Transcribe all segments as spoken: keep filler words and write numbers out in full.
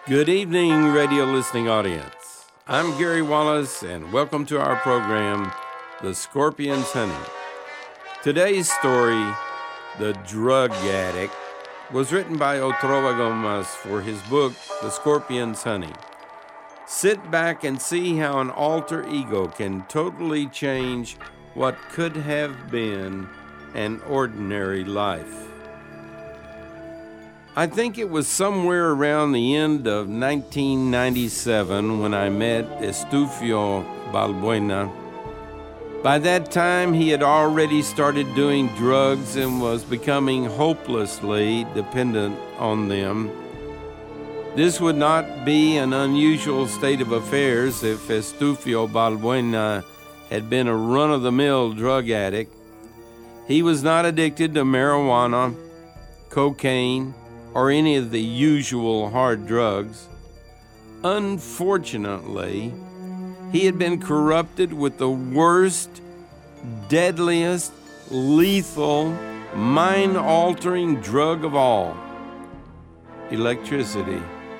Good evening, radio listening audience. I'm Gary Wallace, and welcome to our program, The Scorpion's Honey. Today's story, The Drug Addict, was written by Otrova Gomez for his book, The Scorpion's Honey. Sit back and see how an alter ego can totally change what could have been an ordinary life. I think it was somewhere around the end of nineteen ninety-seven when I met Estufio Balbuena. By that time, he had already started doing drugs and was becoming hopelessly dependent on them. This would not be an unusual state of affairs if Estufio Balbuena had been a run-of-the-mill drug addict. He was not addicted to marijuana, cocaine, or any of the usual hard drugs. Unfortunately, he had been corrupted with the worst, deadliest, lethal, mind-altering drug of all: electricity.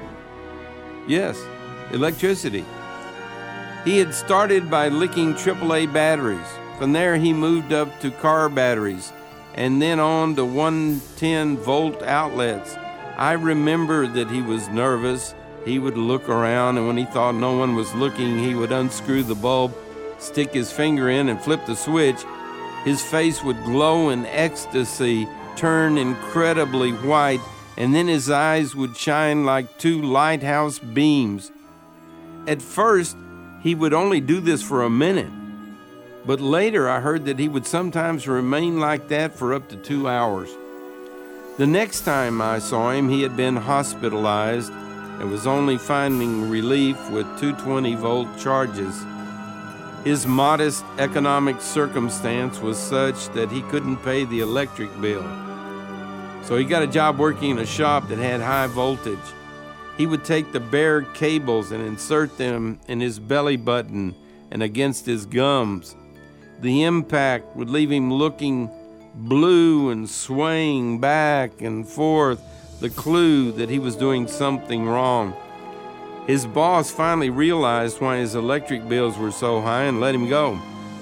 Yes, electricity. He had started by licking triple A batteries. From there, he moved up to car batteries, and then on to one hundred ten volt outlets. I remember that he was nervous. He would look around, and when he thought no one was looking, he would unscrew the bulb, stick his finger in, and flip the switch. His face would glow in ecstasy, turn incredibly white, and then his eyes would shine like two lighthouse beams. At first, he would only do this for a minute, but later I heard that he would sometimes remain like that for up to two hours. The next time I saw him, he had been hospitalized and was only finding relief with two hundred twenty volt charges. His modest economic circumstance was such that he couldn't pay the electric bill. So he got a job working in a shop that had high voltage. He would take the bare cables and insert them in his belly button and against his gums. The impact would leave him looking blue and swaying back and forth, the clue that he was doing something wrong. His boss finally realized why his electric bills were so high and let him go.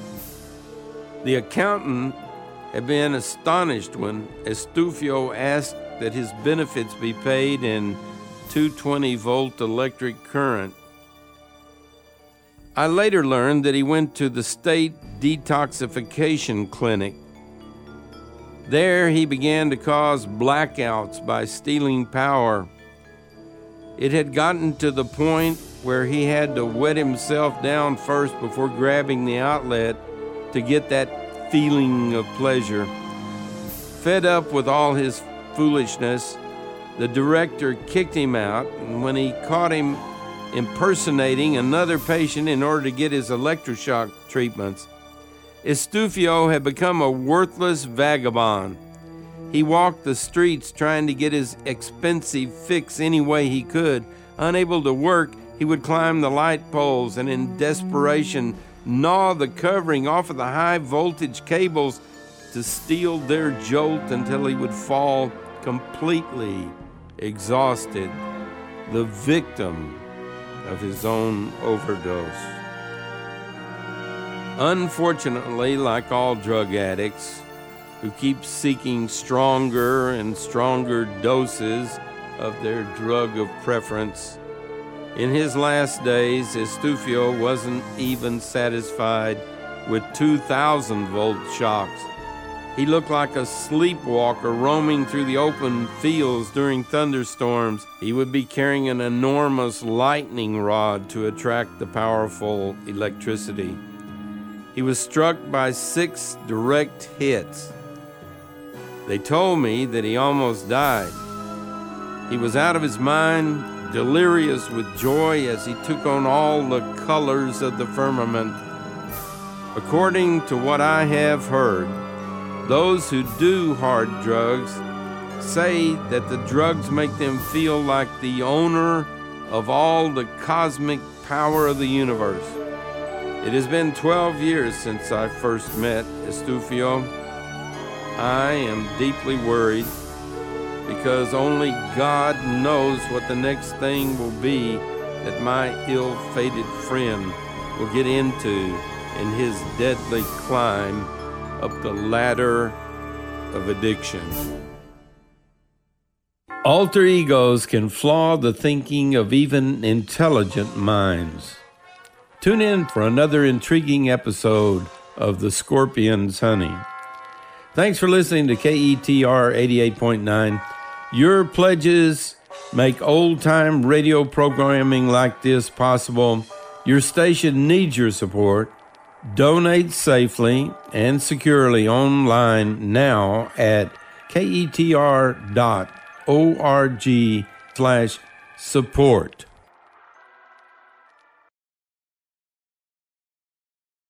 The accountant had been astonished when Estufio asked that his benefits be paid in two hundred twenty volt electric current. I later learned that he went to the state detoxification clinic. There he began to cause blackouts by stealing power. It had gotten to the point where he had to wet himself down first before grabbing the outlet to get that feeling of pleasure. Fed up with all his foolishness, the director kicked him out, and when he caught him impersonating another patient in order to get his electroshock treatments, Estufio had become a worthless vagabond. He walked the streets trying to get his expensive fix any way he could. Unable to work, he would climb the light poles and in desperation gnaw the covering off of the high voltage cables to steal their jolt until he would fall completely exhausted, the victim of his own overdose. Unfortunately, like all drug addicts who keep seeking stronger and stronger doses of their drug of preference, in his last days, Estufio wasn't even satisfied with two thousand volt shocks. He looked like a sleepwalker roaming through the open fields during thunderstorms. He would be carrying an enormous lightning rod to attract the powerful electricity. He was struck by six direct hits. They told me that he almost died. He was out of his mind, delirious with joy as he took on all the colors of the firmament. According to what I have heard, those who do hard drugs say that the drugs make them feel like the owner of all the cosmic power of the universe. It has been twelve years since I first met Estufio. I am deeply worried because only God knows what the next thing will be that my ill-fated friend will get into in his deadly climb up the ladder of addiction. Alter egos can flaw the thinking of even intelligent minds. Tune in for another intriguing episode of The Scorpion's Honey. Thanks for listening to K E T R eighty-eight point nine. Your pledges make old-time radio programming like this possible. Your station needs your support. Donate safely and securely online now at ketr dot org slash support.